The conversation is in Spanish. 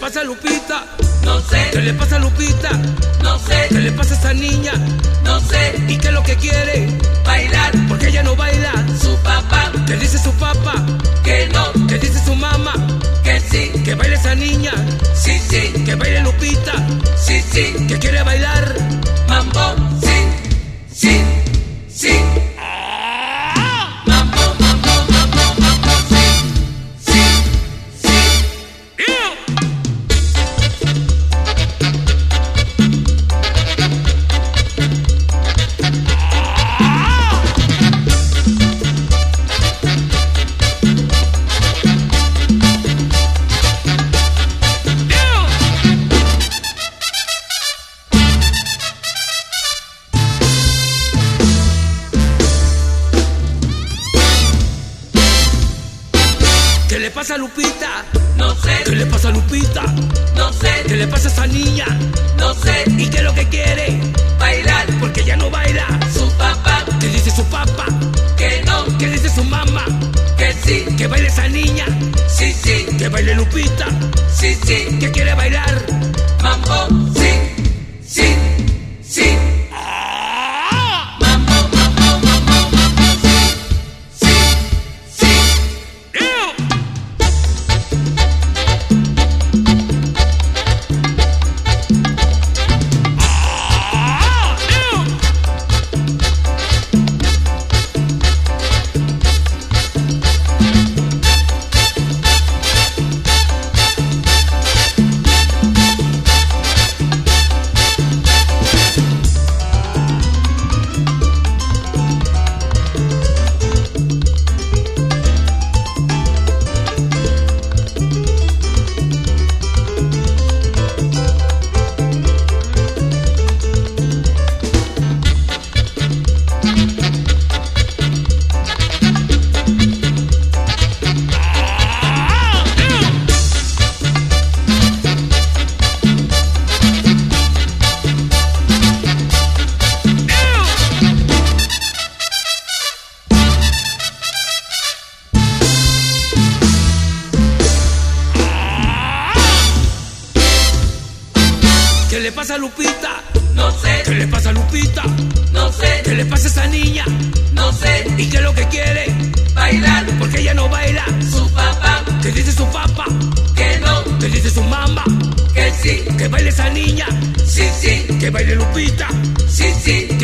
pasa a Lupita? No sé. ¿Qué le pasa a Lupita? No sé. ¿Qué le pasa a esa niña? No sé. ¿Y qué es lo que quiere? Bailar. Porque ella no baila. Su papá. ¿Qué dice su papá? Que no. ¿Qué dice su mamá? Que sí. Que baile esa niña. Sí, sí. Que baile Lupita. Sí, sí. Que quiere bailar mambo. Sí, sí, sí. ¿Qué le pasa a Lupita? No sé. ¿Qué le pasa a Lupita? No sé. ¿Qué le pasa a esa niña? No sé. ¿Y qué es lo que quiere? Bailar. Porque ella no baila. Su papá. ¿Qué dice su papá? Que no. ¿Qué dice su mamá? Que sí. Que baile esa niña. Sí, sí. Que baile Lupita. Sí, sí. Que quiere bailar mambo. Sí, sí, sí. ¿Qué le pasa a Lupita? No sé. ¿Qué le pasa a Lupita? No sé. ¿Qué le pasa a esa niña? No sé. ¿Y qué es lo que quiere? Bailar. Porque ella no baila. Su papá. ¿Qué dice su papá? Que no. ¿Qué dice su mamá? Que sí. Que baile esa niña. Sí, sí. Que baile Lupita. Sí, sí.